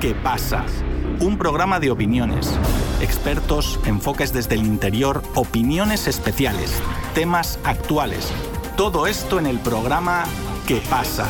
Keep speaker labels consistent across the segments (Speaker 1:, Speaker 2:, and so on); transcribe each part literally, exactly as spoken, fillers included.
Speaker 1: ¿Qué pasa? Un programa de opiniones, expertos, enfoques desde el interior, opiniones especiales, temas actuales. Todo esto en el programa ¿Qué pasa?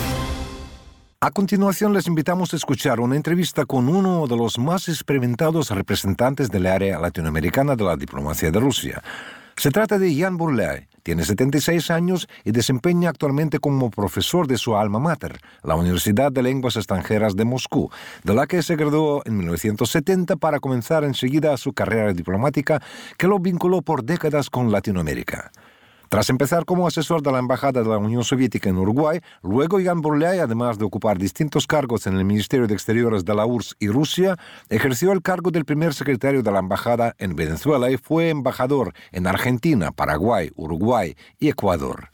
Speaker 2: A continuación les invitamos a escuchar una entrevista con uno de los más experimentados representantes del área latinoamericana de la diplomacia de Rusia. Se trata de Jan Burlay. Tiene setenta y seis años y desempeña actualmente como profesor de su alma mater, la Universidad de Lenguas Extranjeras de Moscú, de la que se graduó en mil novecientos setenta para comenzar enseguida su carrera diplomática que lo vinculó por décadas con Latinoamérica. Tras empezar como asesor de la Embajada de la Unión Soviética en Uruguay, luego Jan Burlay, además de ocupar distintos cargos en el Ministerio de Exteriores de la U R S S y Rusia, ejerció el cargo del primer secretario de la Embajada en Venezuela y fue embajador en Argentina, Paraguay, Uruguay y Ecuador.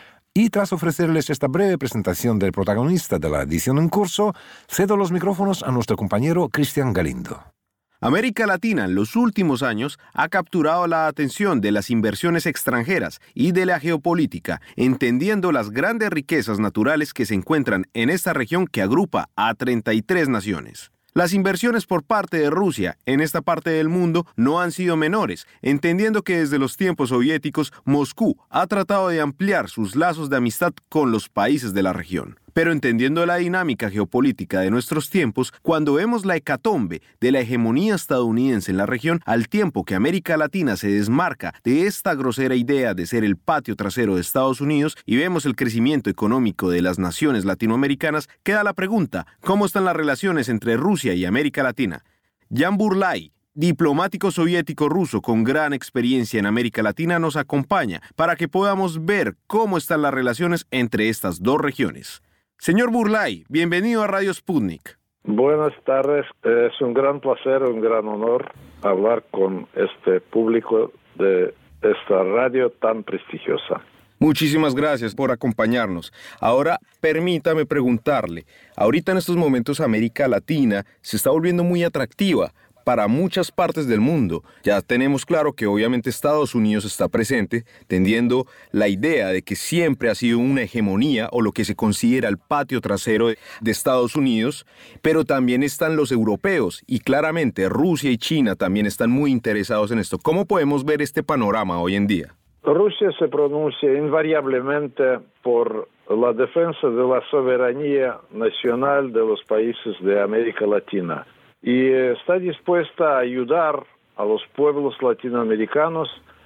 Speaker 2: Y tras ofrecerles esta breve presentación del protagonista de la edición en curso, cedo los micrófonos a nuestro compañero Cristian Galindo.
Speaker 3: América Latina en los últimos años ha capturado la atención de las inversiones extranjeras y de la geopolítica, entendiendo las grandes riquezas naturales que se encuentran en esta región que agrupa a treinta y tres naciones. Las inversiones por parte de Rusia en esta parte del mundo no han sido menores, entendiendo que desde los tiempos soviéticos Moscú ha tratado de ampliar sus lazos de amistad con los países de la región. Pero entendiendo la dinámica geopolítica de nuestros tiempos, cuando vemos la hecatombe de la hegemonía estadounidense en la región, al tiempo que América Latina se desmarca de esta grosera idea de ser el patio trasero de Estados Unidos y vemos el crecimiento económico de las naciones latinoamericanas, queda la pregunta, ¿cómo están las relaciones entre Rusia y América Latina? Jan Burlay, diplomático soviético ruso con gran experiencia en América Latina, nos acompaña para que podamos ver cómo están las relaciones entre estas dos regiones. Señor Burlay, bienvenido a Radio Sputnik.
Speaker 4: Buenas tardes, es un gran placer, un gran honor hablar con este público de esta radio tan prestigiosa.
Speaker 3: Muchísimas gracias por acompañarnos. Ahora, permítame preguntarle, ahorita en estos momentos América Latina se está volviendo muy atractiva para muchas partes del mundo. Ya tenemos claro que obviamente Estados Unidos está presente, tendiendo la idea de que siempre ha sido una hegemonía o lo que se considera el patio trasero de Estados Unidos, pero también están los europeos y claramente Rusia y China también están muy interesados en esto. ¿Cómo podemos ver este panorama hoy en día?
Speaker 4: Rusia se pronuncia invariablemente por la defensa de la soberanía nacional de los países de América Latina y está dispuesta a ayudar a los pueblos latinoamericanos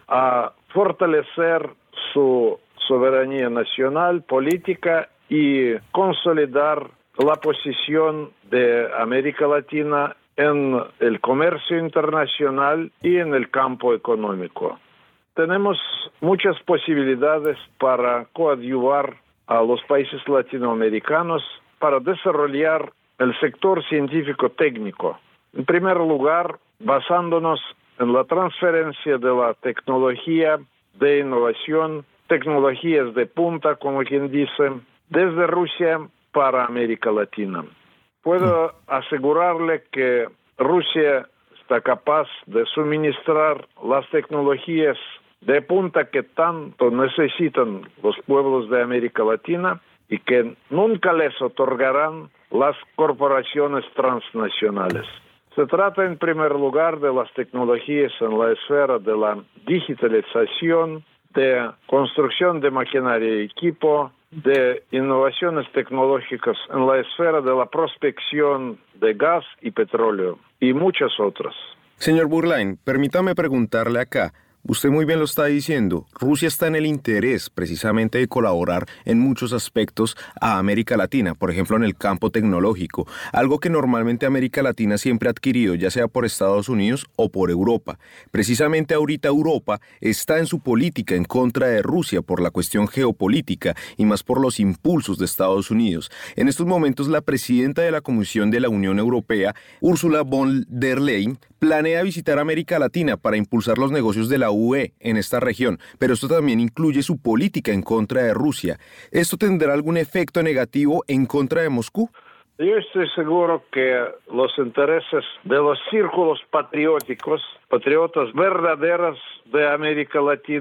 Speaker 4: a fortalecer su soberanía nacional, política y consolidar la posición de América Latina en el comercio internacional y en el campo económico. Tenemos muchas posibilidades para coadyuvar a los países latinoamericanos para desarrollar el sector científico-técnico. En primer lugar, basándonos en la transferencia de la tecnología de innovación, tecnologías de punta, como quien dice, desde Rusia para América Latina. Puedo asegurarle que Rusia está capaz de suministrar las tecnologías de punta que tanto necesitan los pueblos de América Latina y que nunca les otorgarán las corporaciones transnacionales. Se trata en primer lugar de las tecnologías en la esfera de la digitalización, de construcción de maquinaria y equipo, de innovaciones tecnológicas en la esfera de la prospección de gas y petróleo y muchas otras.
Speaker 3: Señor Burlay, permítame preguntarle acá. Usted muy bien lo está diciendo, Rusia está en el interés precisamente de colaborar en muchos aspectos a América Latina, por ejemplo en el campo tecnológico, algo que normalmente América Latina siempre ha adquirido, ya sea por Estados Unidos o por Europa. Precisamente ahorita Europa está en su política en contra de Rusia por la cuestión geopolítica y más por los impulsos de Estados Unidos. En estos momentos la presidenta de la Comisión de la Unión Europea, Ursula von der Leyen, planea visitar América Latina para impulsar los negocios de la U E en esta región, pero esto también incluye su política en contra de Rusia. ¿Esto tendrá algún efecto negativo en contra de Moscú?
Speaker 4: Yo estoy seguro que los intereses de los círculos patrióticos, patriotas verdaderos de América Latina,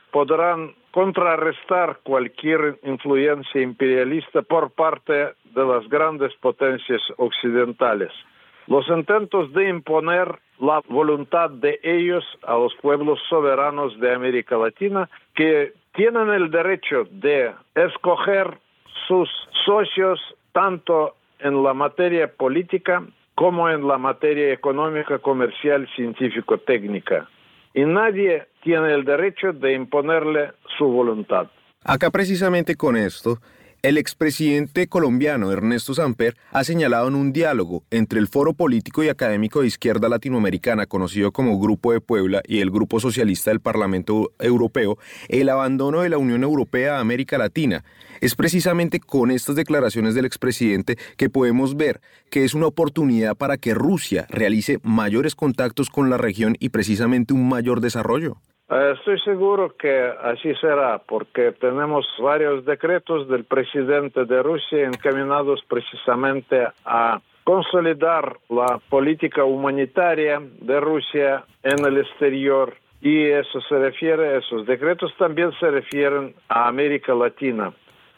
Speaker 4: podrán contrarrestar cualquier influencia imperialista por parte de las grandes potencias occidentales. Los intentos de imponer la voluntad de ellos a los pueblos soberanos de América Latina, que tienen el derecho de escoger sus socios tanto en la materia política como en la materia económica, comercial, científico-técnica. Y nadie tiene el derecho de imponerle su voluntad.
Speaker 3: Acá precisamente con esto, el expresidente colombiano Ernesto Samper ha señalado en un diálogo entre el Foro Político y Académico de Izquierda Latinoamericana, conocido como Grupo de Puebla, y el Grupo Socialista del Parlamento Europeo, el abandono de la Unión Europea a América Latina. Es precisamente con estas declaraciones del expresidente que podemos ver que es una oportunidad para que Rusia realice mayores contactos con la región y precisamente un mayor desarrollo.
Speaker 4: Estoy seguro que así será, porque tenemos varios decretos del presidente de Rusia encaminados precisamente a consolidar la política humanitaria de Rusia en el exterior, y eso se refiere, esos decretos también se refieren a América Latina.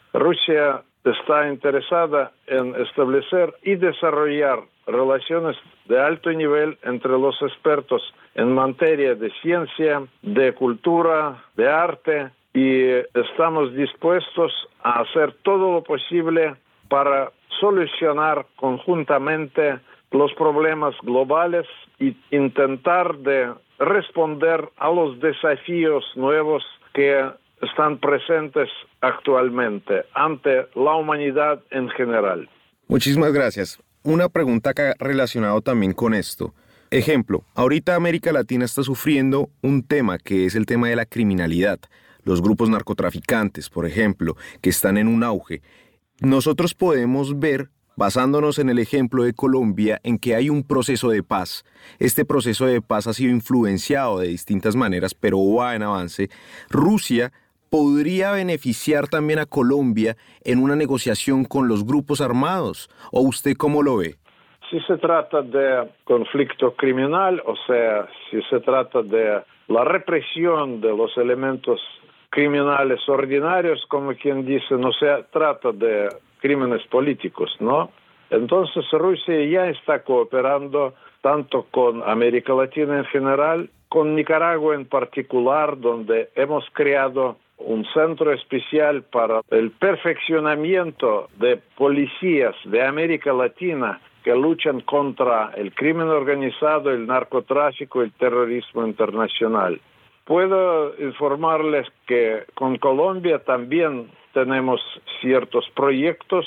Speaker 4: Rusia está interesada en establecer y desarrollar relaciones de alto nivel entre los expertos en materia de ciencia, de cultura, de arte, y estamos dispuestos a hacer todo lo posible para solucionar conjuntamente los problemas globales e intentar de responder a los desafíos nuevos que están presentes actualmente ante la humanidad en general.
Speaker 3: Muchísimas gracias. Una pregunta acá relacionada también con esto. Ejemplo, ahorita América Latina está sufriendo un tema que es el tema de la criminalidad. Los grupos narcotraficantes, por ejemplo, que están en un auge. Nosotros podemos ver, basándonos en el ejemplo de Colombia, en que hay un proceso de paz. Este proceso de paz ha sido influenciado de distintas maneras, pero va en avance. Rusia podría beneficiar también a Colombia en una negociación con los grupos armados. ¿O usted cómo lo ve?
Speaker 4: Si se trata de conflicto criminal, o sea, si se trata de la represión de los elementos criminales ordinarios, como quien dice, no se trata de crímenes políticos, ¿no? Entonces Rusia ya está cooperando tanto con América Latina en general, con Nicaragua en particular, donde hemos creado un centro especial para el perfeccionamiento de policías de América Latina que luchan contra el crimen organizado, el narcotráfico y el terrorismo internacional. Puedo informarles que con Colombia también tenemos ciertos proyectos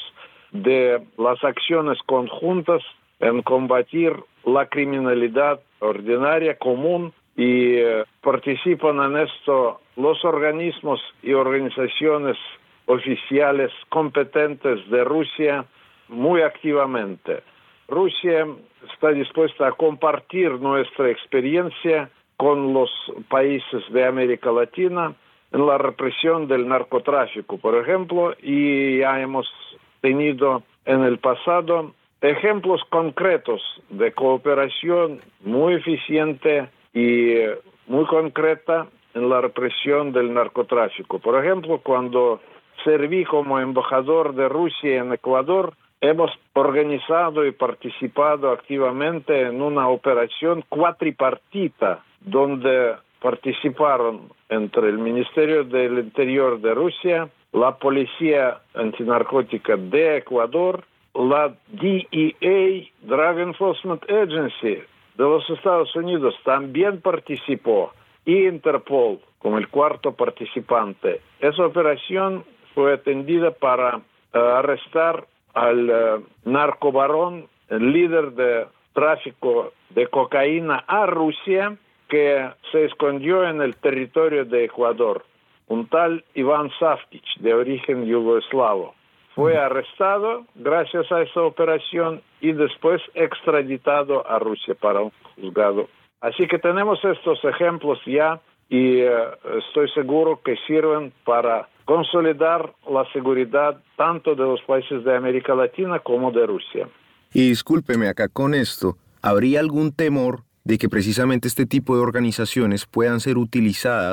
Speaker 4: de las acciones conjuntas en combatir la criminalidad ordinaria común, y eh, participan en esto los organismos y organizaciones oficiales competentes de Rusia muy activamente. Rusia está dispuesta a compartir nuestra experiencia con los países de América Latina en la represión del narcotráfico, por ejemplo, y ya hemos tenido en el pasado ejemplos concretos de cooperación muy eficiente y muy concreta en la represión del narcotráfico. Por ejemplo, cuando serví como embajador de Rusia en Ecuador, hemos organizado y participado activamente en una operación cuatripartita donde participaron entre el Ministerio del Interior de Rusia, la Policía Antinarcótica de Ecuador, la D E A, Drug Enforcement Agency de los Estados Unidos también participó, y Interpol como el cuarto participante. Esa operación fue atendida para uh, arrestar al uh, narcobarón, el líder de tráfico de cocaína a Rusia, que se escondió en el territorio de Ecuador, un tal Iván Savkic, de origen yugoslavo. Fue arrestado gracias a esa operación y después extraditado a Rusia para un juzgado. Así que tenemos estos ejemplos ya y uh, estoy seguro que sirven para consolidar la seguridad tanto de los países de América Latina como de Rusia.
Speaker 3: Y discúlpeme acá con esto, ¿habría algún temor de que precisamente este tipo de organizaciones puedan ser utilizadas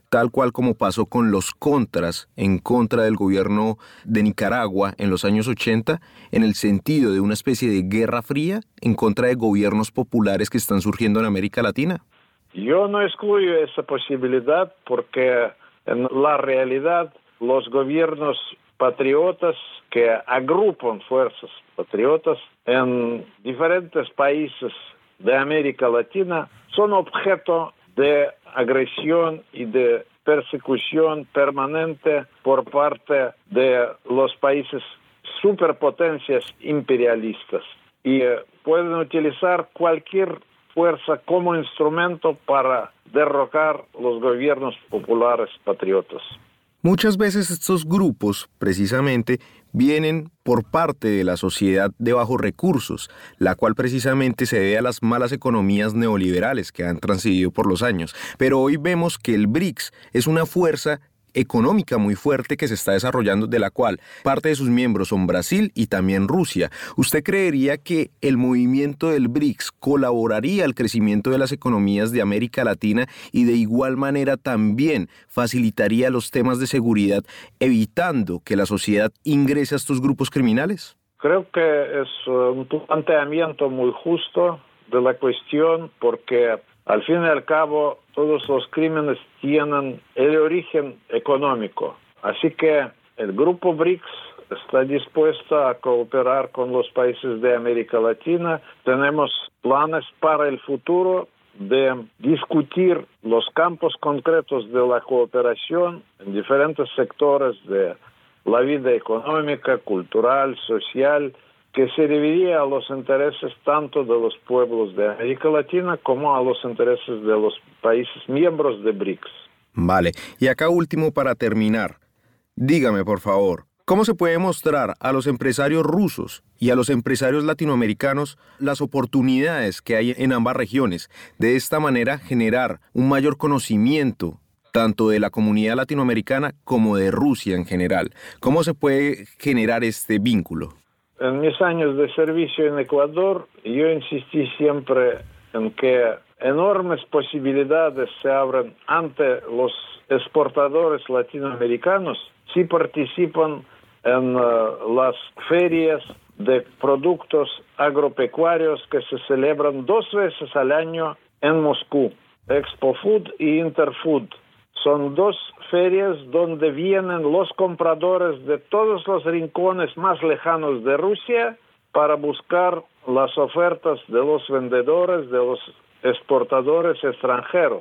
Speaker 3: tal cual como pasó con los contras en contra del gobierno de Nicaragua en los años ochenta, en el sentido de una especie de guerra fría en contra de gobiernos populares que están surgiendo en América Latina?
Speaker 4: Yo no excluyo esa posibilidad porque en la realidad los gobiernos patriotas que agrupan fuerzas patriotas en diferentes países de América Latina son objeto de agresión y de persecución permanente por parte de los países superpotencias imperialistas y eh, pueden utilizar cualquier fuerza como instrumento para derrocar los gobiernos populares patriotas.
Speaker 3: Muchas veces estos grupos, precisamente, vienen por parte de la sociedad de bajos recursos, la cual precisamente se debe a las malas economías neoliberales que han transigido por los años. Pero hoy vemos que el BRICS es una fuerza económica muy fuerte que se está desarrollando, de la cual parte de sus miembros son Brasil y también Rusia. ¿Usted creería que el movimiento del BRICS colaboraría al crecimiento de las economías de América Latina y de igual manera también facilitaría los temas de seguridad, evitando que la sociedad ingrese a estos grupos criminales?
Speaker 4: Creo que es un planteamiento muy justo de la cuestión porque al fin y al cabo, todos los crímenes tienen el origen económico. Así que el grupo BRICS está dispuesto a cooperar con los países de América Latina. Tenemos planes para el futuro de discutir los campos concretos de la cooperación en diferentes sectores de la vida económica, cultural, social, que serviría a los intereses tanto de los pueblos de América Latina como a los intereses de los países miembros de BRICS.
Speaker 3: Vale, y acá último para terminar, dígame por favor, ¿cómo se puede mostrar a los empresarios rusos y a los empresarios latinoamericanos las oportunidades que hay en ambas regiones? De esta manera generar un mayor conocimiento tanto de la comunidad latinoamericana como de Rusia en general. ¿Cómo se puede generar este vínculo?
Speaker 4: En mis años de servicio en Ecuador, yo insistí siempre en que enormes posibilidades se abren ante los exportadores latinoamericanos si participan en uh, las ferias de productos agropecuarios que se celebran dos veces al año en Moscú, Expo Food y Interfood. Son dos ferias donde vienen los compradores de todos los rincones más lejanos de Rusia para buscar las ofertas de los vendedores, de los exportadores extranjeros.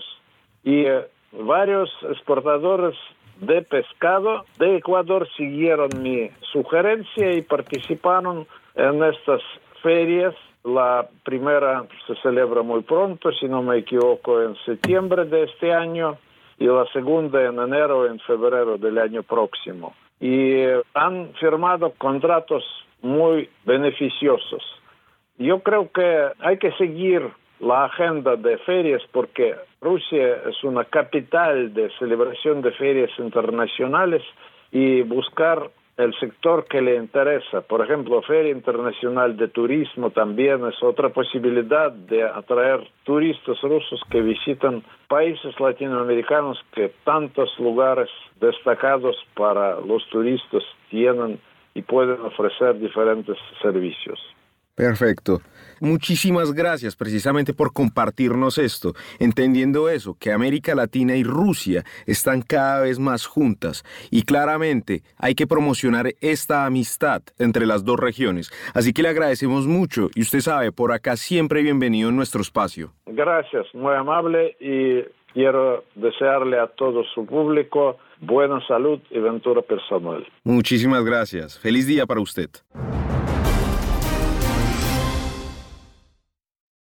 Speaker 4: Y eh, varios exportadores de pescado de Ecuador siguieron mi sugerencia y participaron en estas ferias. La primera se celebra muy pronto, si no me equivoco, en septiembre de este año, y la segunda en enero o en febrero del año próximo. Y eh, han firmado contratos muy beneficiosos. Yo creo que hay que seguir la agenda de ferias porque Rusia es una capital de celebración de ferias internacionales y buscar el sector que le interesa. Por ejemplo, Feria Internacional de Turismo también es otra posibilidad de atraer turistas rusos que visitan países latinoamericanos que tantos lugares destacados para los turistas tienen y pueden ofrecer diferentes servicios.
Speaker 3: Perfecto. Muchísimas gracias precisamente por compartirnos esto, entendiendo eso, que América Latina y Rusia están cada vez más juntas y claramente hay que promocionar esta amistad entre las dos regiones. Así que le agradecemos mucho y usted sabe, por acá siempre bienvenido en nuestro espacio.
Speaker 4: Gracias, muy amable y quiero desearle a todo su público buena salud y ventura personal.
Speaker 3: Muchísimas gracias. Feliz día para usted.